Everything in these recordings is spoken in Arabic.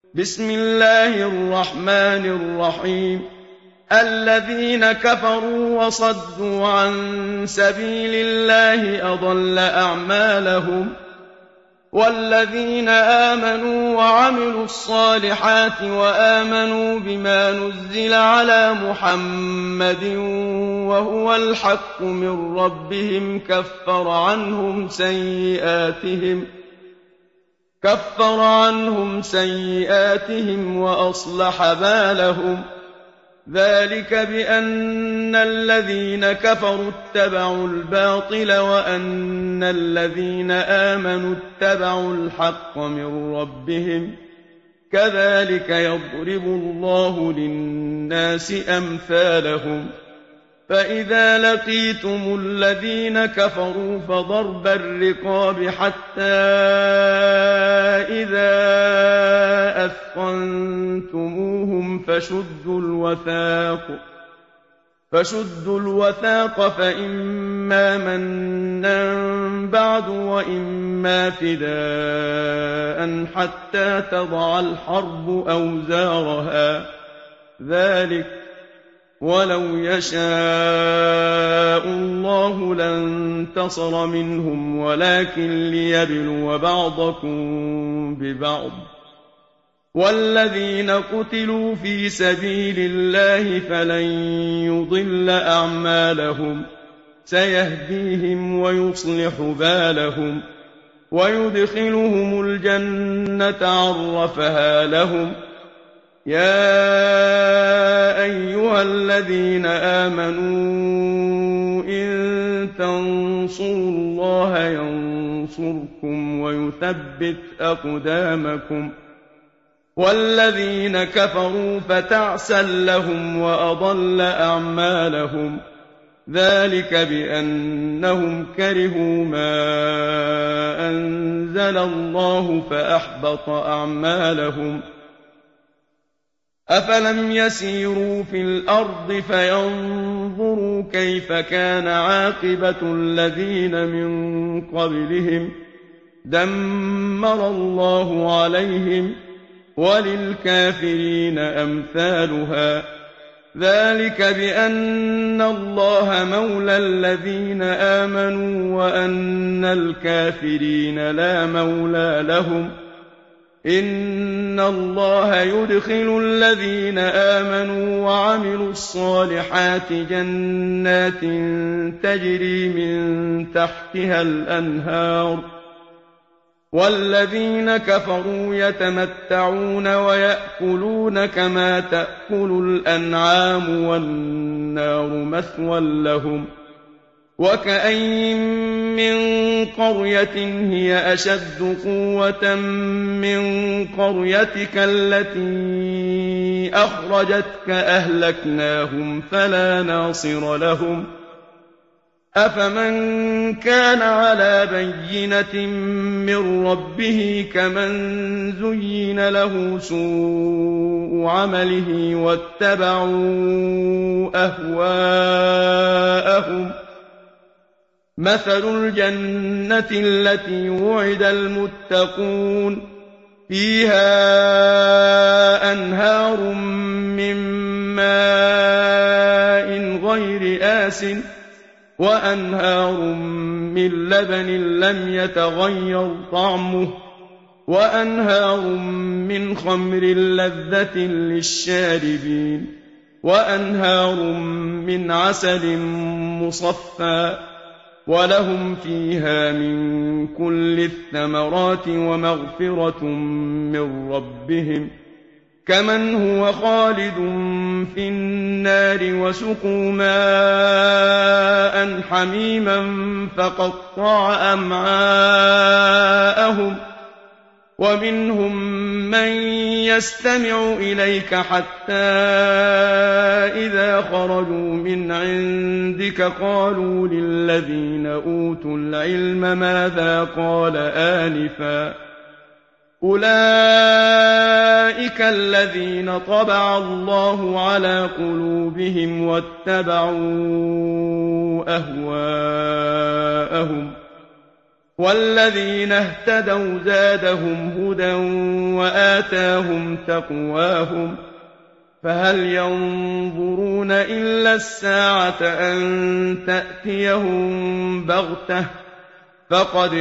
بسم الله الرحمن الرحيم. الذين كفروا وصدوا عن سبيل الله أضل أعمالهم، والذين آمنوا وعملوا الصالحات وآمنوا بما نزل على محمد وهو الحق من ربهم كفر عنهم سيئاتهم وأصلح بالهم. ذلك بأن الذين كفروا اتبعوا الباطل وأن الذين آمنوا اتبعوا الحق من ربهم. كذلك يضرب الله للناس أمثالهم. فإذا لقيتم الذين كفروا فضرب الرقاب حتى إذا أثخنتموهم فشدوا الوثاق فإما منا بعد وإما فداء حتى تضع الحرب أوزارها. ذلك ولو يشاء الله لانتصر منهم ولكن ليبلو بعضكم ببعض. والذين قتلوا في سبيل الله فلن يضل أعمالهم، سيهديهم ويصلح بالهم ويدخلهم الجنة عرفها لهم. يا أيها الذين آمنوا إن تنصروا الله ينصركم ويثبت أقدامكم. والذين كفروا فتعسا لهم وأضل أعمالهم. ذلك بأنهم كرهوا ما أنزل الله فأحبط أعمالهم. أفلم يسيروا في الأرض فينظروا كيف كان عاقبة الذين من قبلهم. دمر الله عليهم وللكافرين أمثالها. ذلك بأن الله مولى الذين آمنوا وأن الكافرين لا مولى لهم. إن الله يدخل الذين آمنوا وعملوا الصالحات جنات تجري من تحتها الأنهار، والذين كفروا يتمتعون ويأكلون كما تأكل الأنعام والنار مثوى لهم. وكأين من قرية هي أشد قوة من قريتك التي أخرجتك أهلكناهم فلا ناصر لهم. أفمن كان على بينة من ربه كمن زين له سوء عمله واتبعوا أهواءهم. مثل الجنة التي وعد المتقون فيها أنهار من ماء غير آسٍ وأنهار من لبن لم يتغير طعمه وأنهار من خمر لذة للشاربين وأنهار من عسل مصفى ولهم فيها من كل الثمرات ومغفرة من ربهم كمن هو خالد في النار وسقوا ماء حميما فقطع أمعاءهم. ومنهم من يستمع إليك حتى إذا خرجوا من عندك قالوا للذين أوتوا العلم ماذا قال آنفا. أولئك الذين طبع الله على قلوبهم واتبعوا أهواءهم. وَالَّذِينَ اهْتَدَوْا زَادَهُمْ هُدًى وَآتَاهُمْ تَقْوَاهُمْ فَهَلْ يَنظُرُونَ إِلَّا السَّاعَةَ أَن تَأْتِيَهُم بَغْتَةً فَقَدْ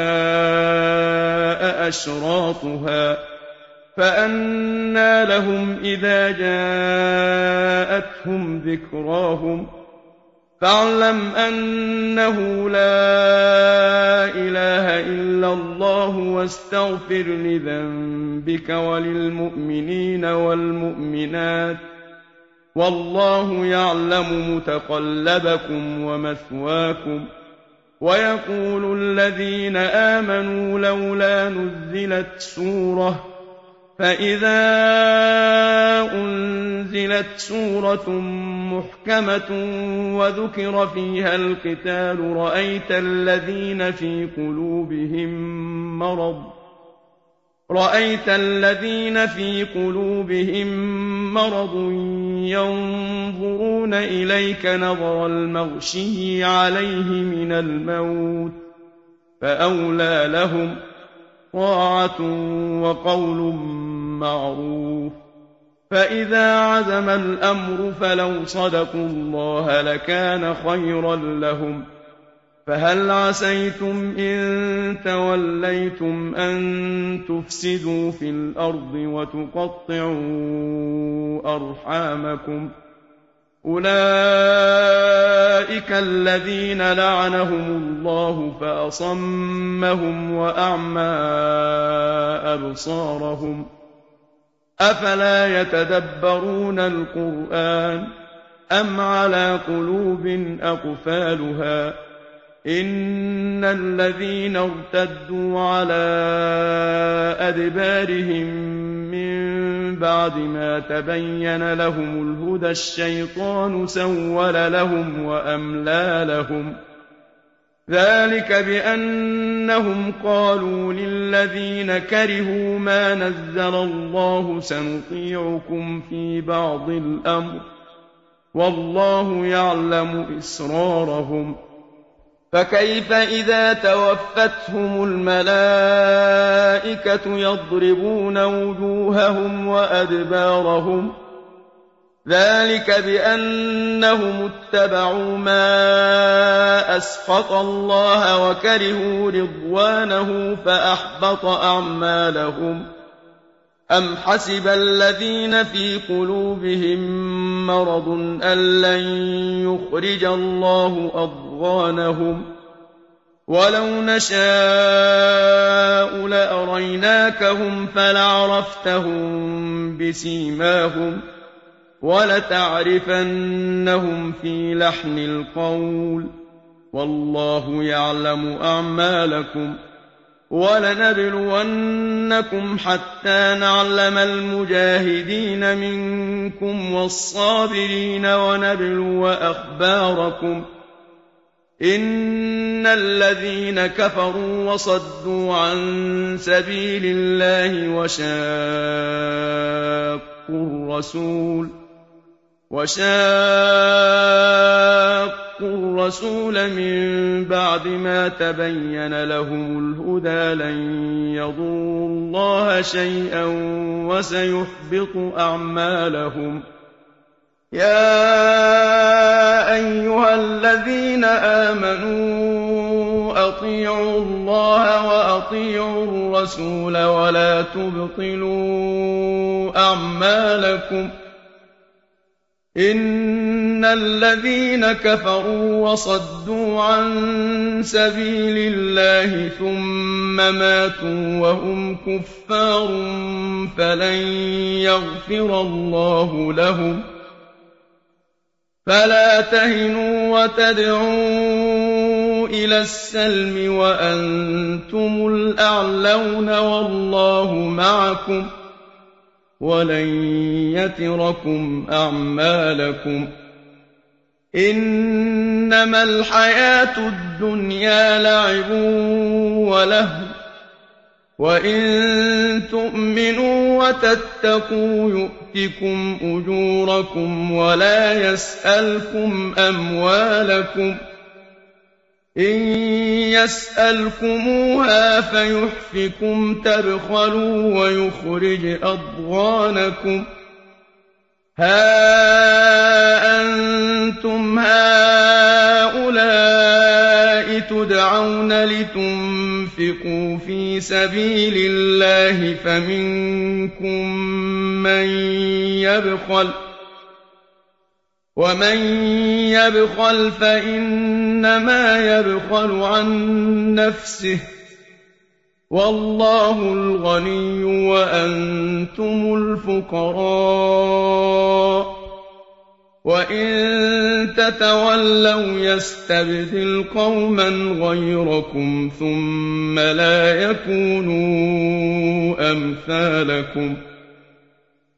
جَاءَ أَشْرَاطُهَا فَأَنَّىٰ لَهُمْ إِذَا جَاءَتْهُمْ ذِكْرَاهُمْ فَاعْلَمْ أَنَّهُ لَا إِلَٰهَ إِلَّا اللَّهُ وَاسْتَغْفِرْ لِذَنبِكَ وَلِلْمُؤْمِنِينَ وَالْمُؤْمِنَاتِ وَاللَّهُ يَعْلَمُ مُتَقَلَّبَكُمْ وَمَثْوَاكُمْ وَيَقُولُ الَّذِينَ آمَنُوا لَوْلَا نُزِّلَتْ سُورَةٌ فَإِذَا أُنزِلَتْ سُورَةٌ مُحْكَمَةٌ وَذُكِرَ فِيهَا الْقِتَالُ رَأَيْتَ الَّذِينَ فِي قُلُوبِهِم مَّرَضٌ يَنظُرُونَ إِلَيْكَ نَظَرَ الْمَغْشِيِّ عَلَيْهِ مِنَ الْمَوْتِ فَأَوْلَىٰ لَهُمْ طَاعَةٌ وَقَوْلٌ مَّعْرُوفٌ فَإِذَا عَزَمَ الْأَمْرُ فَلَوْ صَدَقُوا اللَّهَ لَكَانَ خَيْرًا لَّهُمْ فَهَلْ عَسَيْتُمْ إِن تَوَلَّيْتُمْ أَن تُفْسِدُوا فِي الْأَرْضِ وَتُقَطِّعُوا أَرْحَامَكُمْ أُولَٰئِكَ الَّذِينَ لَعَنَهُمُ اللَّهُ فَأَصَمَّهُمْ وَأَعْمَىٰ أَبْصَارَهُمْ أَفَلَا يَتَدَبَّرُونَ الْقُرْآنَ أَمْ عَلَىٰ قُلُوبٍ أَقْفَالُهَا إِنَّ الَّذِينَ ارْتَدُّوا عَلَىٰ أَدْبَارِهِم مِّن بَعْدِ مَا تَبَيَّنَ لَهُمُ الْهُدَى الشَّيْطَانُ سَوَّلَ لَهُمْ وَأَمْلَىٰ لَهُمْ ذَٰلِكَ بِأَنَّهُمْ قَالُوا لِلَّذِينَ كَرِهُوا مَا نَزَّلَ اللَّهُ سَنُطِيعُكُمْ فِي بَعْضِ الْأَمْرِ وَاللَّهُ يَعْلَمُ إِسْرَارَهُمْ فَكَيْفَ إِذَا تَوَفَّتْهُمُ الْمَلَائِكَةُ يَضْرِبُونَ وُجُوهَهُمْ وَأَدْبَارَهُمْ ذَٰلِكَ بِأَنَّهُمُ اتَّبَعُوا مَا أَسْخَطَ اللَّهَ وَكَرِهُوا رِضْوَانَهُ فَأَحْبَطَ أَعْمَالَهُمْ أَمْ حَسِبَ الَّذِينَ فِي قُلُوبِهِم مَّرَضٌ أَن لَّن يُخْرِجَ اللَّهُ أَضْغَانَهُمْ وَلَوْ نَشَاءُ لَأَرَيْنَاكَهُمْ فَلَعَرَفْتَهُم بِسِيمَاهُمْ وَلَتَعْرِفَنَّهُمْ فِي لَحْنِ الْقَوْلِ وَاللَّهُ يَعْلَمُ أَعْمَالَكُمْ وَلَنَبْلُوَنَّكُمْ حَتَّىٰ نَعْلَمَ الْمُجَاهِدِينَ مِنكُمْ وَالصَّابِرِينَ وَنَبْلُوَ أَخْبَارَكُمْ إِنَّ الَّذِينَ كَفَرُوا وَصَدُّوا عَن سَبِيلِ اللَّهِ وَشَاقُّوا الرَّسُولَ مِن بَعْدِ مَا تَبَيَّنَ لَهُمُ الْهُدَىٰ لَن يَضُرُّوا اللَّهَ شَيْئًا وَسَيُحْبِطُ أَعْمَالَهُمْ يَا أَيُّهَا الَّذِينَ آمَنُوا أَطِيعُوا اللَّهَ وَأَطِيعُوا الرَّسُولَ وَلَا تُبْطِلُوا أَعْمَالَكُمْ إِنَّ الَّذِينَ كَفَرُوا وَصَدُّوا عَن سَبِيلِ اللَّهِ ثُمَّ مَاتُوا وَهُمْ كُفَّارٌ فَلَن يَغْفِرَ اللَّهُ لَهُمْ فَلَا تَهِنُوا وَتَدْعُوا إِلَى السَّلْمِ وَأَنتُمُ الْأَعْلَوْنَ وَاللَّهُ مَعَكُمْ وَلَن يَتِرَكُمْ أَعْمَالَكُمْ إِنَّمَا الْحَيَاةُ الدُّنْيَا لَعِبٌ وَلَهْوٌ وَإِن تُؤْمِنُوا وَتَتَّقُوا يُؤْتِكُمْ أُجُورَكُمْ وَلَا يَسْأَلْكُمْ أَمْوَالَكُمْ إن يسألكموها فيحفكم تبخلوا ويخرج أضغانكم ها أنتم هؤلاء تدعون لتنفقوا في سبيل الله فمنكم من يبخل ومن يبخل فإنما يبخل عن نفسه والله الغني وأنتم الفقراء وإن تتولوا يستبدل قوما غيركم ثم لا يكونوا أمثالكم